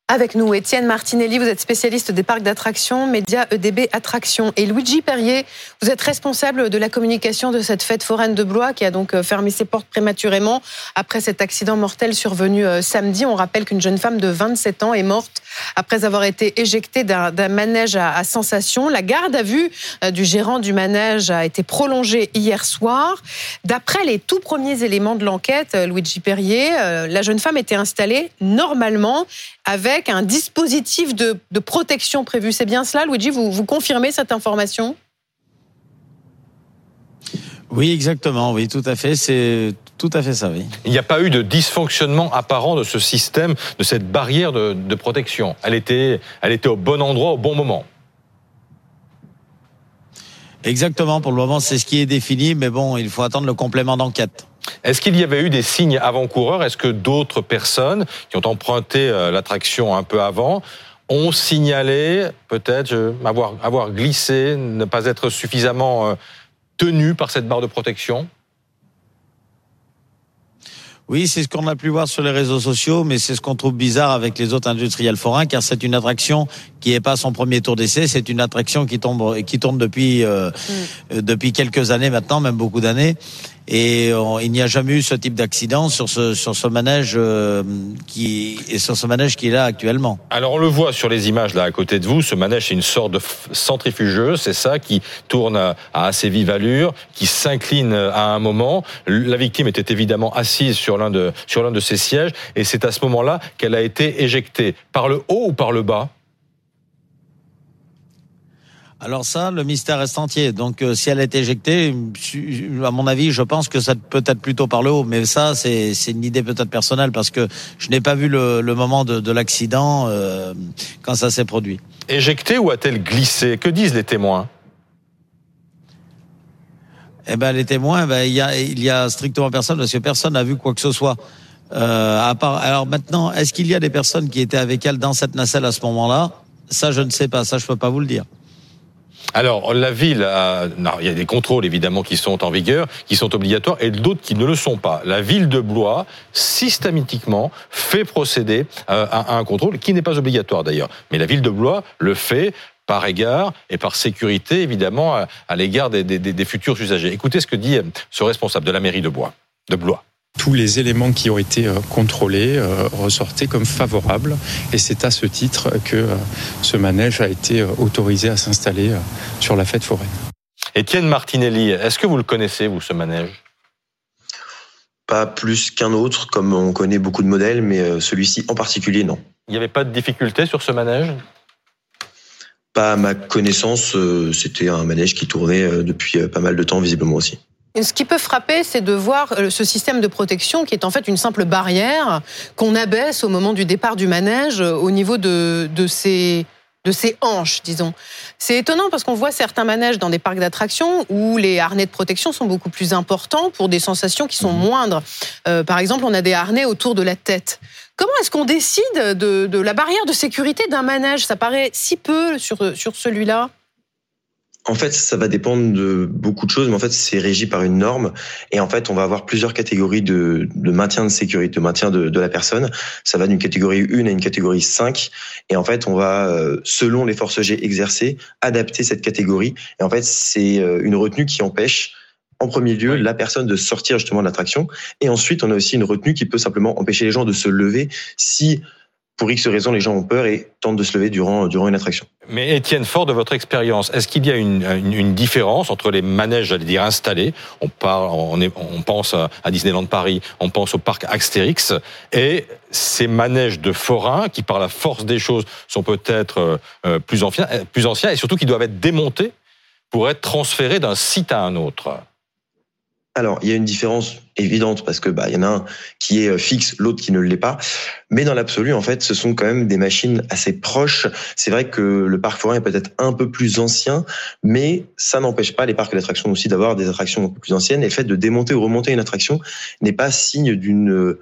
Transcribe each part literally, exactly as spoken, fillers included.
Avec nous, Étienne Martinelli, vous êtes spécialiste des parcs d'attractions, média E D B Attractions. Et Luigi Perrier, vous êtes responsable de la communication de cette fête foraine de Blois qui a donc fermé ses portes prématurément après cet accident mortel survenu samedi. On rappelle qu'une jeune femme de vingt-sept ans est morte après avoir été éjectée d'un, d'un manège à, à sensation. La garde à vue du gérant du manège a été prolongée hier soir. D'après les tout premiers éléments de l'enquête, Luigi Perrier, la jeune femme était installée normalement avec un dispositif de, de protection prévu. C'est bien cela, Luigi? Vous, vous confirmez cette information? Oui, exactement. Oui, tout à fait. C'est tout à fait ça, oui. Il n'y a pas eu de dysfonctionnement apparent de ce système, de cette barrière de, de protection. Elle était, elle était au bon endroit, au bon moment. Exactement. Pour le moment, c'est ce qui est défini. Mais bon, il faut attendre le complément d'enquête. Est-ce qu'il y avait eu des signes avant-coureurs? Est-ce que d'autres personnes qui ont emprunté l'attraction un peu avant ont signalé peut-être avoir, avoir glissé, ne pas être suffisamment tenu par cette barre de protection? Oui, c'est ce qu'on a pu voir sur les réseaux sociaux, mais c'est ce qu'on trouve bizarre avec les autres industriels forains, car c'est une attraction qui n'est pas son premier tour d'essai, c'est une attraction qui tombe, qui tourne depuis euh, mmh. depuis quelques années maintenant, même beaucoup d'années. Et on, il n'y a jamais eu ce type d'accident sur ce sur ce manège euh, qui et sur ce manège qui est là actuellement. Alors on le voit sur les images là à côté de vous, ce manège c'est une sorte de centrifugeuse, c'est ça qui tourne à, à assez vive allure, qui s'incline à un moment. La victime était évidemment assise sur l'un de sur l'un de ses sièges et c'est à ce moment-là qu'elle a été éjectée par le haut ou par le bas. Alors ça, le mystère reste entier. Donc, euh, si elle est éjectée, à mon avis, je pense que ça peut être plutôt par le haut. Mais ça, c'est, c'est une idée peut-être personnelle parce que je n'ai pas vu le, le moment de, de l'accident euh, quand ça s'est produit. Éjectée ou a-t-elle glissé? Que disent les témoins? Eh ben, les témoins, ben, il y a, il y a strictement personne parce que personne n'a vu quoi que ce soit. Euh, à part, alors maintenant, est-ce qu'il y a des personnes qui étaient avec elle dans cette nacelle à ce moment-là? Ça, je ne sais pas. Ça, je peux pas vous le dire. Alors, la ville, a, non, il y a des contrôles évidemment qui sont en vigueur, qui sont obligatoires, et d'autres qui ne le sont pas. La ville de Blois, systématiquement, fait procéder à un contrôle qui n'est pas obligatoire d'ailleurs. Mais la ville de Blois le fait par égard et par sécurité, évidemment, à l'égard des, des, des futurs usagers. Écoutez ce que dit ce responsable de la mairie de Blois. De Blois. Tous les éléments qui ont été contrôlés ressortaient comme favorables et c'est à ce titre que ce manège a été autorisé à s'installer sur la fête foraine. Étienne Martinelli, est-ce que vous le connaissez, vous, ce manège? Pas plus qu'un autre, comme on connaît beaucoup de modèles, mais celui-ci en particulier, non. Il n'y avait pas de difficulté sur ce manège? Pas à ma connaissance, c'était un manège qui tournait depuis pas mal de temps, visiblement aussi. Ce qui peut frapper, c'est de voir ce système de protection qui est en fait une simple barrière qu'on abaisse au moment du départ du manège au niveau de, de, ses, de ses hanches, disons. C'est étonnant parce qu'on voit certains manèges dans des parcs d'attractions où les harnais de protection sont beaucoup plus importants pour des sensations qui sont moindres. Euh, par exemple, on a des harnais autour de la tête. Comment est-ce qu'on décide de, de la barrière de sécurité d'un manège? Ça paraît si peu sur, sur celui-là. En fait, ça va dépendre de beaucoup de choses, mais en fait, c'est régi par une norme. Et en fait, on va avoir plusieurs catégories de, de maintien de sécurité, de maintien de, de la personne. Ça va d'une catégorie un à une catégorie cinq. Et en fait, on va, selon les forces G exercées, adapter cette catégorie. Et en fait, c'est une retenue qui empêche, en premier lieu, oui. la personne de sortir justement de l'attraction. Et ensuite, on a aussi une retenue qui peut simplement empêcher les gens de se lever si, pour X raisons, les gens ont peur et tentent de se lever durant, durant une attraction. Mais Étienne, fort de votre expérience, est-ce qu'il y a une, une, une différence entre les manèges, j'allais dire, installés, on, parle, on, est, on pense à Disneyland Paris, on pense au parc Astérix, et ces manèges de forains qui, par la force des choses, sont peut-être euh, plus anciens, plus anciens et surtout qui doivent être démontés pour être transférés d'un site à un autre? Alors, il y a une différence évidente parce que bah il y en a un qui est fixe, l'autre qui ne l'est pas. Mais dans l'absolu, en fait, ce sont quand même des machines assez proches. C'est vrai que le parc forain est peut-être un peu plus ancien, mais ça n'empêche pas les parcs d'attractions aussi d'avoir des attractions un peu plus anciennes. Et le fait de démonter ou remonter une attraction n'est pas signe d'une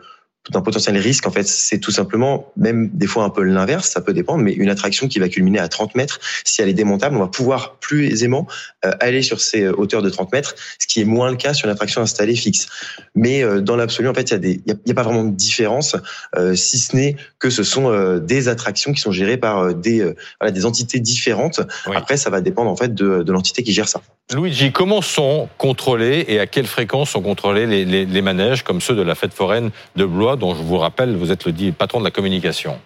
d'un potentiel risque, en fait, c'est tout simplement, même des fois un peu l'inverse, ça peut dépendre, mais une attraction qui va culminer à trente mètres, si elle est démontable, on va pouvoir plus aisément euh, aller sur ces hauteurs de trente mètres, ce qui est moins le cas sur une attraction installée fixe. Mais euh, dans l'absolu, en fait, il y a des, il y, y a pas vraiment de différence, euh, si ce n'est que ce sont euh, des attractions qui sont gérées par euh, des, euh, voilà, des entités différentes. Oui. Après, ça va dépendre en fait de, de l'entité qui gère ça. Luigi, comment sont contrôlés et à quelle fréquence sont contrôlés les, les, les manèges comme ceux de la fête foraine de Blois, dont je vous rappelle, vous êtes le patron de la communication?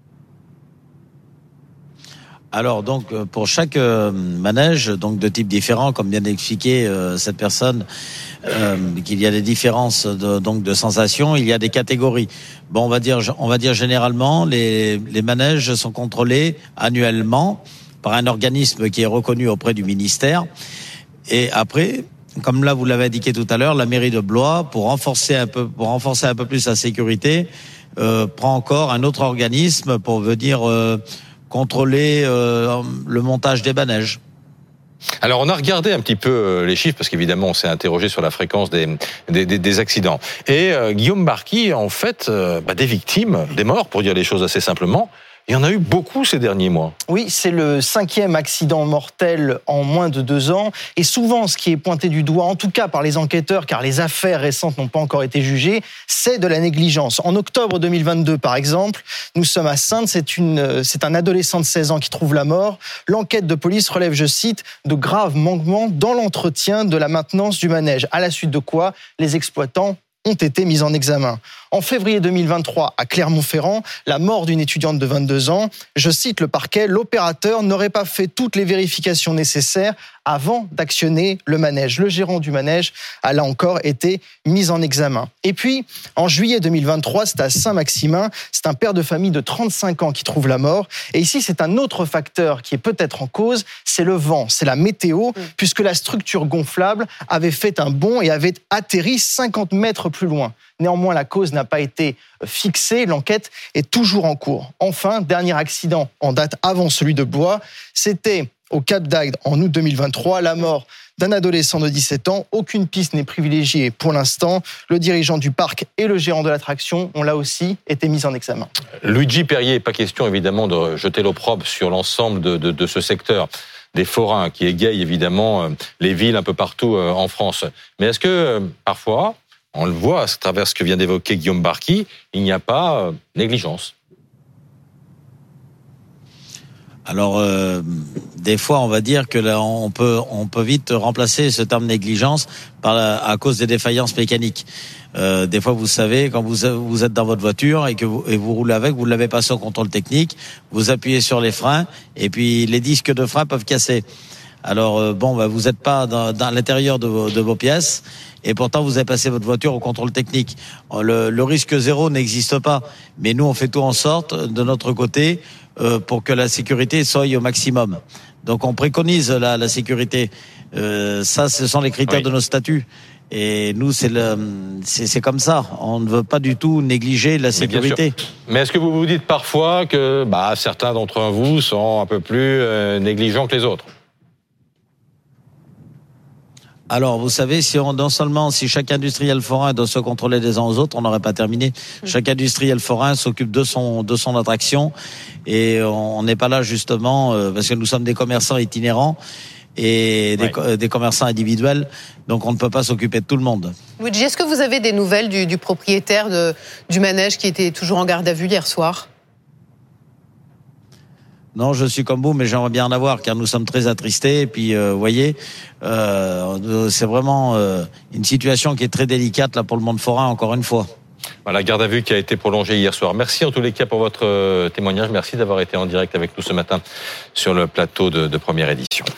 Alors donc pour chaque euh, manège, donc de types différents, comme vient d'expliquer euh, cette personne, euh, qu'il y a des différences de, donc de sensations, il y a des catégories. Bon, on va dire, on va dire généralement, les, les manèges sont contrôlés annuellement par un organisme qui est reconnu auprès du ministère. Et après, comme là vous l'avez indiqué tout à l'heure, la mairie de Blois, pour renforcer un peu, pour renforcer un peu plus la sécurité, euh, prend encore un autre organisme pour venir euh, contrôler euh, le montage des manèges. Alors on a regardé un petit peu les chiffres parce qu'évidemment on s'est interrogé sur la fréquence des des, des, des accidents. Et euh, Guillaume Barqui, en fait, euh, bah, des victimes, des morts, pour dire les choses assez simplement. Il y en a eu beaucoup ces derniers mois. Oui, c'est le cinquième accident mortel en moins de deux ans. Et souvent, ce qui est pointé du doigt, en tout cas par les enquêteurs, car les affaires récentes n'ont pas encore été jugées, c'est de la négligence. En octobre deux mille vingt-deux, par exemple, nous sommes à Saintes, c'est, une, c'est un adolescent de seize ans qui trouve la mort. L'enquête de police relève, je cite, de graves manquements dans l'entretien de la maintenance du manège. À la suite de quoi, les exploitants ont été mis en examen. En février deux mille vingt-trois, à Clermont-Ferrand, la mort d'une étudiante de vingt-deux ans, je cite le parquet, l'opérateur n'aurait pas fait toutes les vérifications nécessaires avant d'actionner le manège. Le gérant du manège a là encore été mis en examen. Et puis, en juillet deux mille vingt-trois, c'est à Saint-Maximin, c'est un père de famille de trente-cinq ans qui trouve la mort. Et ici, c'est un autre facteur qui est peut-être en cause, c'est le vent, c'est la météo, mmh. puisque la structure gonflable avait fait un bond et avait atterri cinquante mètres plus loin. Néanmoins, la cause n'a pas été fixée, l'enquête est toujours en cours. Enfin, dernier accident en date avant celui de Blois, c'était au Cap d'Agde en août deux mille vingt-trois, la mort d'un adolescent de dix-sept ans. Aucune piste n'est privilégiée pour l'instant. Le dirigeant du parc et le gérant de l'attraction ont là aussi été mis en examen. Luigi Perrier, pas question évidemment de jeter l'opprobre sur l'ensemble de, de, de ce secteur des forains qui égayent évidemment les villes un peu partout en France. Mais est-ce que parfois, on le voit à travers ce que vient d'évoquer Guillaume Barqui, il n'y a pas euh, négligence? Alors, euh, des fois, on va dire que là, on peut, on peut vite remplacer ce terme négligence par la, à cause des défaillances mécaniques. Euh, des fois, vous savez, quand vous, vous êtes dans votre voiture et que vous, et vous roulez avec, vous l'avez passé au contrôle technique, vous appuyez sur les freins et puis les disques de frein peuvent casser. Alors, euh, bon, bah, vous n'êtes pas dans, dans l'intérieur de vos, de vos pièces. Et pourtant, vous avez passé votre voiture au contrôle technique. Le, le risque zéro n'existe pas. Mais nous, on fait tout en sorte, de notre côté, euh, pour que la sécurité soit au maximum. Donc, on préconise la, la sécurité. Euh, ça, ce sont les critères oui. de nos statuts. Et nous, c'est, le, c'est, c'est comme ça. On ne veut pas du tout négliger la sécurité. Mais, Mais est-ce que vous vous dites parfois que bah, certains d'entre vous sont un peu plus euh, négligents que les autres ? Alors, vous savez, si on, non seulement, si chaque industriel forain doit se contrôler des uns aux autres, on n'aurait pas terminé. Mmh. Chaque industriel forain s'occupe de son, de son attraction. Et on n'est pas là, justement, euh, parce que nous sommes des commerçants itinérants et des, ouais. des commerçants individuels. Donc, on ne peut pas s'occuper de tout le monde. Luigi, est-ce que vous avez des nouvelles du, du propriétaire de, du manège qui était toujours en garde à vue hier soir ? Non, je suis comme vous, mais j'aimerais bien en avoir, car nous sommes très attristés. Et puis, euh, vous voyez, euh, c'est vraiment euh, une situation qui est très délicate là pour le monde forain, encore une fois. La garde à vue qui a été prolongée hier soir. Merci en tous les cas pour votre témoignage. Merci d'avoir été en direct avec nous ce matin sur le plateau de, de Première Édition.